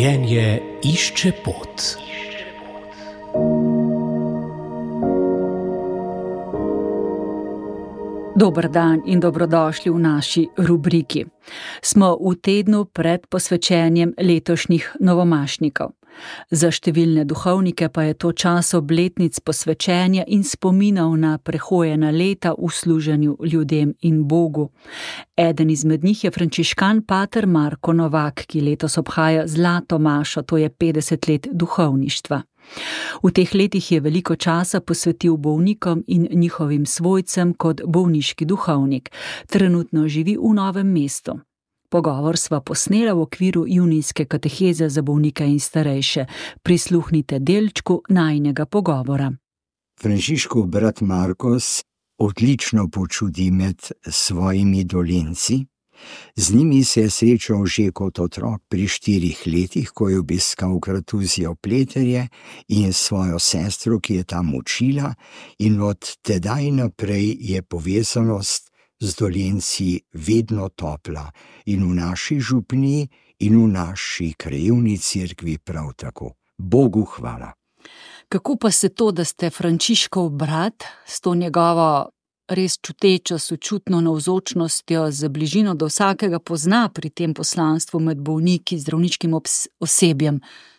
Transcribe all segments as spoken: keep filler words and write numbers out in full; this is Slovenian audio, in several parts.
Življenje išče pot. Dober dan in dobrodošli v naši rubriki. Smo v tednu pred posvečenjem letošnjih novomašnikov. Za številne duhovnike pa je to čas obletnic posvečenja in spominov na prehojena leta v služenju ljudem in Bogu. Eden izmed njih je frančiškan pater Marko Novak, ki letos obhaja zlato mašo, to je petdeset let duhovništva. V teh letih je veliko časa posvetil bolnikom in njihovim svojcem kot bolniški duhovnik. Trenutno živi v Novem mestu. Pogovor sva posnela v okviru junijske kateheze za bolnike in starejše. Prisluhnite delčku najinega pogovora. Frančiškov brat Markos odlično počuti med svojimi dolenci. Z njimi se je srečal že kot otrok pri štirih letih, ko je obiskal Kratuzijo Pleterje in svojo sestro, ki je tam učila, in od tedaj naprej je povezanost z dolenci vedno topla in v naši župniji in v naši krajevni cerkvi prav tako. Bogu hvala. Kako pa se to, da ste Frančiškov brat, s to njegovo res čutečo, sočutno navzočnostjo, z bližino do vsakega pozna pri tem poslanstvu med bolniki, zdravniškim osebjem?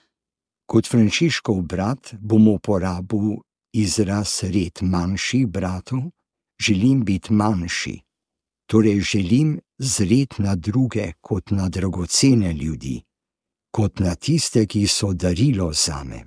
Kot Frančiškov brat bom uporabil izraz red manjših bratov. Želim biti manjši, torej želim zreti na druge kot na dragocene ljudi, kot na tiste, ki so darilo zame.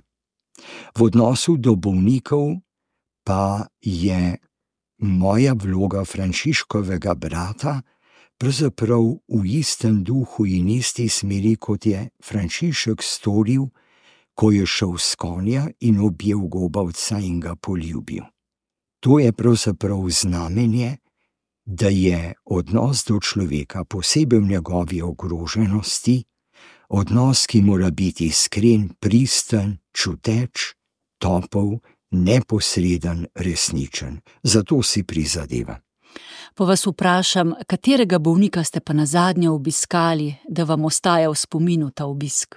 V odnosu do bolnikov pa je moja vloga Frančiškovega brata pravzaprav v istem duhu in isti smeri, kot je Frančišek storil, ko je šel s konja in objel gobavca in ga poljubil. To je pravzaprav znamenje, da je odnos do človeka, posebej v njegovi ogroženosti, odnos, ki mora biti iskren, pristen, čuteč, topel, neposreden, resničen. Zato si prizadeva. Pa vas vprašam, katerega bolnika ste pa nazadnje obiskali, da vam ostaja v spominu ta obisk?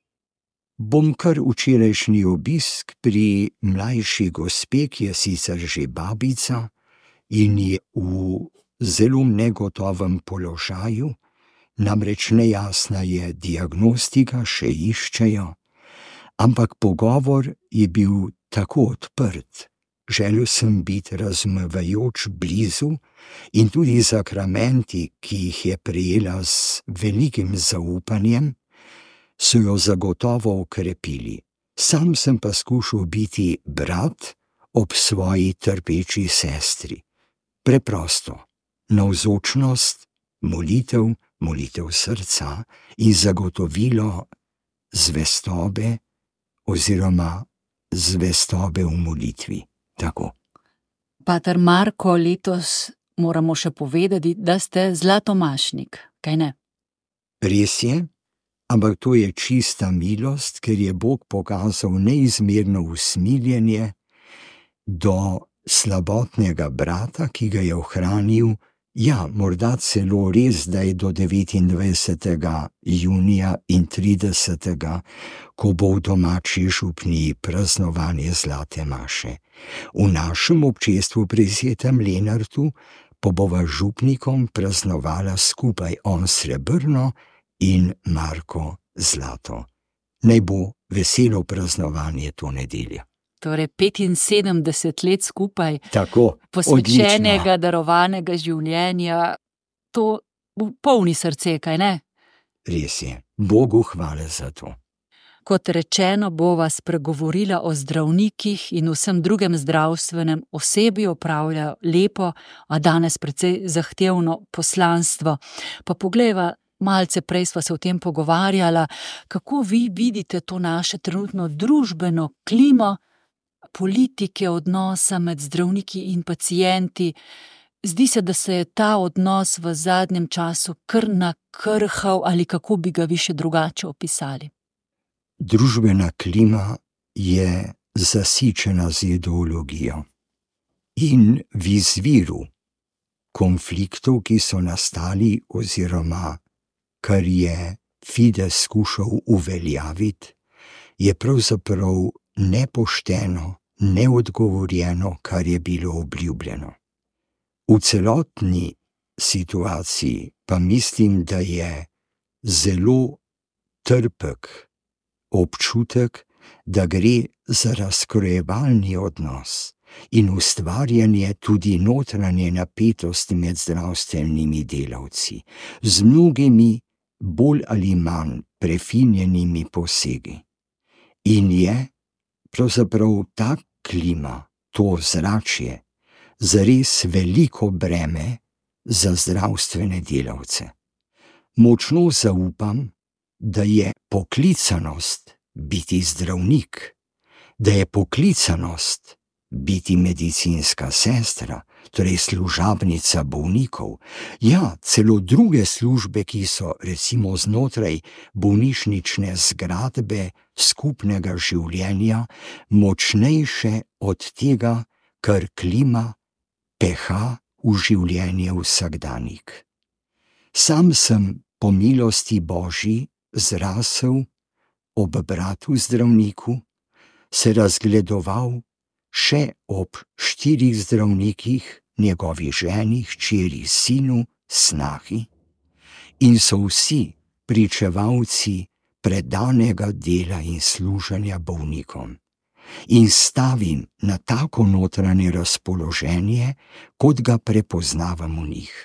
Bom kar včerajšnji obisk pri mlajši gospe, ki je sicer že babica in je v zelo negotovem položaju, namreč nejasna je diagnostika, še iščejo, ampak pogovor je bil tako odprt. Želel sem biti razumevajoč blizu in tudi sakramenti, ki jih je prejela z velikim zaupanjem, so jo zagotovo okrepili. Sam sem pa skušal biti brat ob svoji trpeči sestri. Preprosto, navzočnost, molitev, molitev srca in zagotovilo zvestobe oziroma zvestobe v molitvi. Tako. Pater Marko, letos moramo še povedati, da ste zlatomašnik, kaj ne? Res je. Ampak to je čista milost, ker je Bog pokazal neizmerno usmiljenje do slabotnega brata, ki ga je ohranil, ja, morda celo res, da je do devetindvajsetega junija in tridesetega, ko bo v domači župniji praznovanje zlate maše. V našem občestvu pri svetem Lenartu pa bova župnikom praznovala skupaj, on srebrno in Marko zlato. Naj bo veselo praznovanje to nedeljo. Torej petinsedemdeset let skupaj. Tako, posvečenega, odlično. Darovanega življenja. To polni srce, kaj ne? Res je. Bogu hvala za to. Kot rečeno, bova spregovorila o zdravnikih in vsem drugem zdravstvenem osebju, opravlja lepo, a danes precej zahtevno poslanstvo. Pa poglejva, malce prej sva se o tem pogovarjala, kako vi vidite to naše trenutno družbeno klimo, politike, odnosa med zdravniki in pacienti. Zdi se, da se je ta odnos v zadnjem času kar nakrhal, ali kako bi ga vi še drugače opisali? Družbena klima je zasičena z ideologijo in v izviru konfliktov, ki so nastali oziroma kar je Fides skušal uveljaviti, je pravzaprav nepošteno, neodgovorjeno, kar je bilo obljubljeno. V celotni situaciji pa mislim, da je zelo trpek občutek, da gre za razkrojevalni odnos in ustvarjanje tudi notranje napetosti med zdravstvenimi delavci, z mnogimi bolj ali manj prefinjenimi posegi. In je pravzaprav ta klima, to zračje, zares veliko breme za zdravstvene delavce. Močno zaupam, da je poklicanost biti zdravnik, da je poklicanost biti medicinska sestra, torej služabnica bolnikov, ja, celo druge službe, ki so recimo znotraj bolnišnične zgradbe skupnega življenja, močnejše od tega, kar klima peha v življenje vsakdanjik. Sam sem po milosti Božji zrasel ob bratu zdravniku, se razgledoval še ob štirih zdravnikih, njegovi ženi, hčeri, sinu, snahi, in so vsi pričevalci predanega dela in služenja bolnikom. In stavim na tako notranje razpoloženje, kot ga prepoznavam v njih.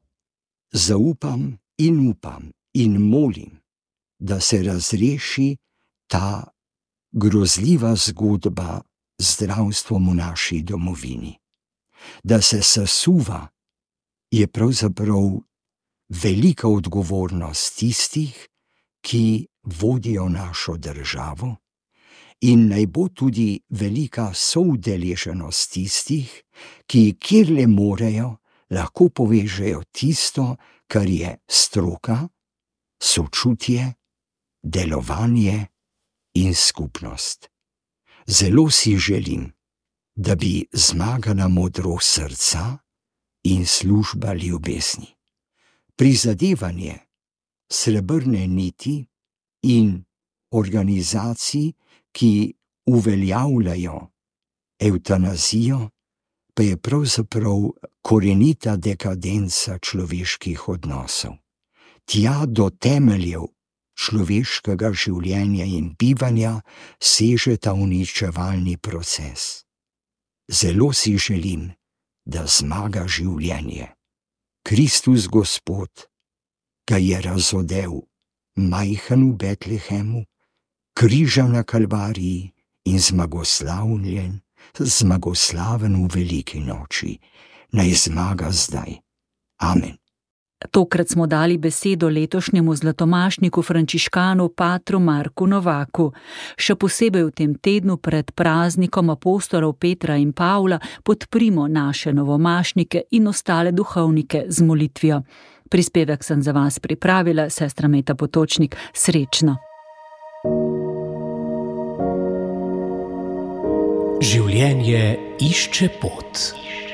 Zaupam in upam in molim, da se razreši ta grozljiva zgodba z zdravstvom v naši domovini. Da se sesuva, je pravzaprav velika odgovornost tistih, ki vodijo našo državo, in naj bo tudi velika soudeleženost tistih, ki kjer le morejo, lahko povežejo tisto, kar je stroka, sočutje, delovanje in skupnost. Zelo si želim, da bi zmagala modrost srca in služba ljubezni. Prizadevanje Srebrne niti in organizacij, ki uveljavljajo evtanazijo, pa je pravzaprav korenita dekadenca človeških odnosov. Tja do temeljev človeškega življenja in bivanja seže ta uničevalni proces. Zelo si želim, da zmaga življenje. Kristus Gospod ga je razodel majhen v Betlehemu, križa na Kalvariji in zmagoslavljen, zmagoslaven v veliki noči. Naj zmaga zdaj. Amen. Tokrat smo dali besedo letošnjemu zlatomašniku frančiškanu patru Marku Novaku. Še posebej v tem tednu pred praznikom apostolov Petra in Pavla podprimo naše novomašnike in ostale duhovnike z molitvijo. Prispevek sem za vas pripravila, sestra Meta Potočnik. Srečno. Življenje išče pot.